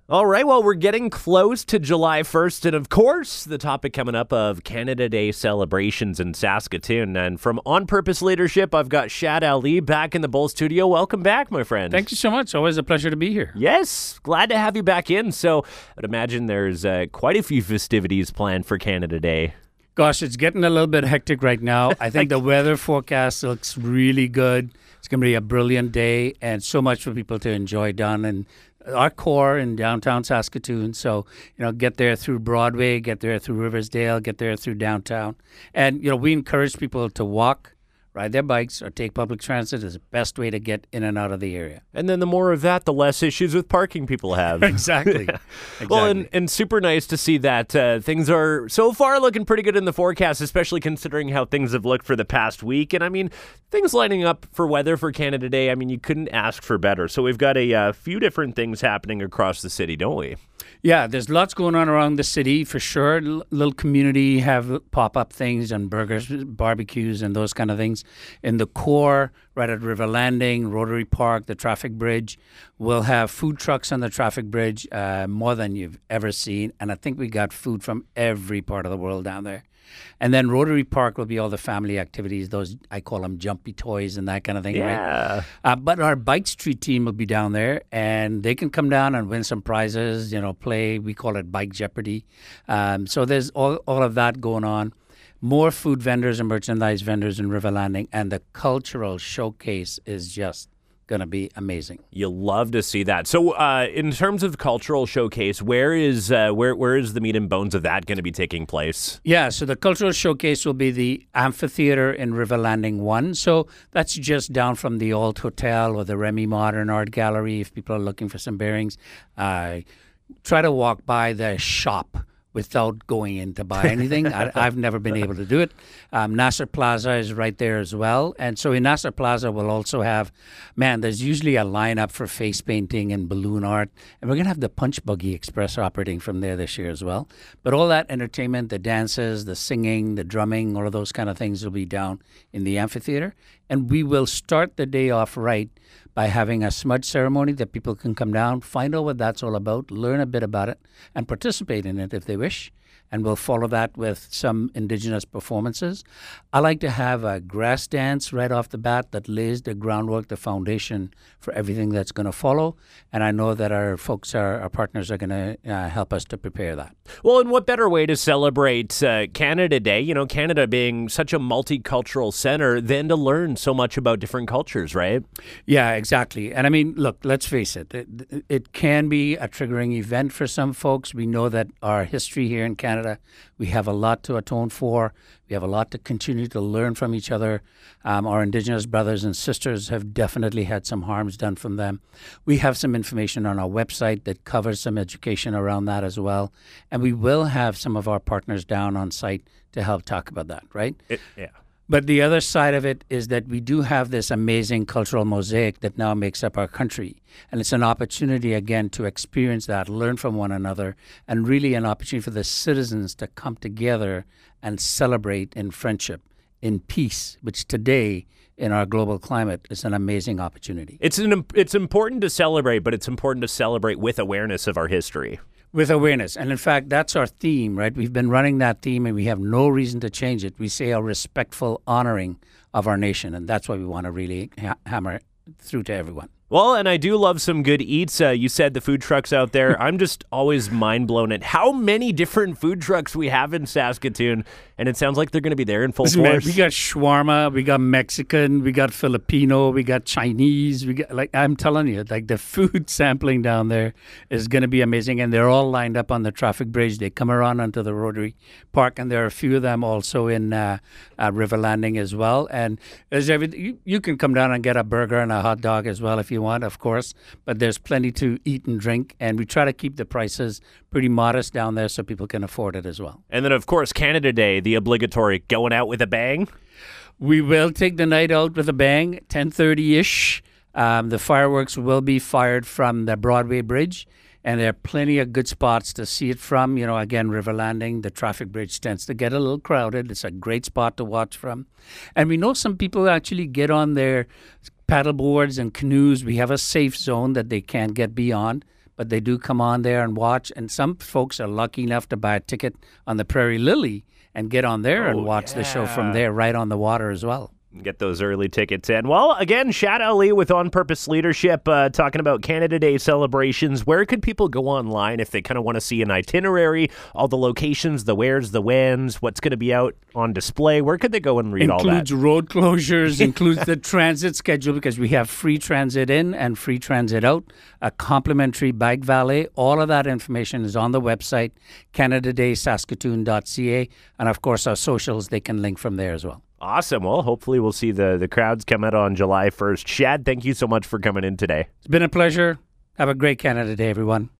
All right, well, we're getting close to July 1st, and of course, the topic coming up of Canada Day celebrations in Saskatoon. And from On Purpose Leadership, I've got Shad Ali back in the Bull Studio. Welcome back, my friend. Thank you so much. Always a pleasure to be here. Yes, glad to have you back in. So I'd imagine there's quite a few festivities planned for Canada Day. Gosh, it's getting a little bit hectic right now. I think the weather forecast looks really good. It's going to be a brilliant day and so much for people to enjoy down in our core in downtown Saskatoon. So, get there through Broadway, get there through Riversdale, get there through downtown. And, we encourage people to walk, ride their bikes, or take public transit is the best way to get in and out of the area. And then the more of that, the less issues with parking people have. Exactly. Well, and super nice to see that things are so far looking pretty good in the forecast, especially considering how things have looked for the past week. And I mean, things lining up for weather for Canada Day, I mean, you couldn't ask for better. So we've got a few different things happening across the city, don't we? Yeah, there's lots going on around the city for sure. Little community have pop-up things and burgers, barbecues, and those kind of things. In the core, right at River Landing, Rotary Park, the traffic bridge, we'll have food trucks on the traffic bridge, more than you've ever seen. And I think we got food from every part of the world down there. And then Rotary Park will be all the family activities, those, I call them jumpy toys and that kind of thing. Yeah. Right? But our Bike Street team will be down there, and they can come down and win some prizes, play. We call it Bike Jeopardy. So there's all of that going on. More food vendors and merchandise vendors in River Landing, and the cultural showcase is just going to be amazing. You'll love to see that. So in terms of cultural showcase, where is the meat and bones of that going to be taking place? Yeah, so the cultural showcase will be the amphitheater in River Landing 1. So that's just down from the old hotel or the Remy Modern Art Gallery if people are looking for some bearings. Try to walk by the shop without going in to buy anything. I've never been able to do it. Nasser Plaza is right there as well. And so in Nasser Plaza, we'll also have, there's usually a lineup for face painting and balloon art. And we're going to have the Punch Buggy Express operating from there this year as well. But all that entertainment, the dances, the singing, the drumming, all of those kind of things will be down in the amphitheater. And we will start the day off right by having a smudge ceremony that people can come down, find out what that's all about, learn a bit about it, and participate in it if they wish. And we'll follow that with some Indigenous performances. I like to have a grass dance right off the bat that lays the groundwork, the foundation for everything that's going to follow. And I know that our folks, our partners, are going to help us to prepare that. Well, and what better way to celebrate Canada Day, Canada being such a multicultural center, than to learn so much about different cultures, right? Yeah, exactly. And I mean, look, let's face it. It can be a triggering event for some folks. We know that our history here in Canada, we have a lot to atone for. We have a lot to continue to learn from each other. Our Indigenous brothers and sisters have definitely had some harms done from them. We have some information on our website that covers some education around that as well. And we will have some of our partners down on site to help talk about that, right? Yeah. But the other side of it is that we do have this amazing cultural mosaic that now makes up our country. And it's an opportunity, again, to experience that, learn from one another, and really an opportunity for the citizens to come together and celebrate in friendship, in peace, which today, in our global climate, is an amazing opportunity. It's important to celebrate, but it's important to celebrate with awareness of our history. With awareness. And in fact, that's our theme, right? We've been running that theme and we have no reason to change it. We say a respectful honoring of our nation. And that's what we want to really hammer through to everyone. Well, and I do love some good eats. You said the food trucks out there. I'm just always mind blown at how many different food trucks we have in Saskatoon, and it sounds like they're going to be there in full force. Man, we got shawarma, we got Mexican, we got Filipino, we got Chinese. We got, I'm telling you, the food sampling down there is going to be amazing, and they're all lined up on the traffic bridge. They come around onto the Rotary Park, and there are a few of them also in River Landing as well. And there's everything. You can come down and get a burger and a hot dog as well if you want, of course, but there's plenty to eat and drink, and we try to keep the prices pretty modest down there so people can afford it as well. And then, of course, Canada Day, the obligatory going out with a bang. We will take the night out with a bang, 10:30-ish. The fireworks will be fired from the Broadway Bridge, and there are plenty of good spots to see it from. Again, River Landing, the traffic bridge tends to get a little crowded. It's a great spot to watch from. And we know some people actually get on their paddle boards and canoes. We have a safe zone that they can't get beyond, but they do come on there and watch. And some folks are lucky enough to buy a ticket on the Prairie Lily and get on there and watch the show from there, right on the water as well. Get those early tickets in. Well, again, Shad Ali with On Purpose Leadership talking about Canada Day celebrations. Where could people go online if they kind of want to see an itinerary, all the locations, the wheres, the whens, what's going to be out on display? Where could they go and read all that? Includes road closures, includes the transit schedule, because we have free transit in and free transit out, a complimentary bike valet. All of that information is on the website, canadadaysaskatoon.ca, and of course our socials, they can link from there as well. Awesome. Well, hopefully we'll see the crowds come out on July 1st. Shad, thank you so much for coming in today. It's been a pleasure. Have a great Canada Day, everyone.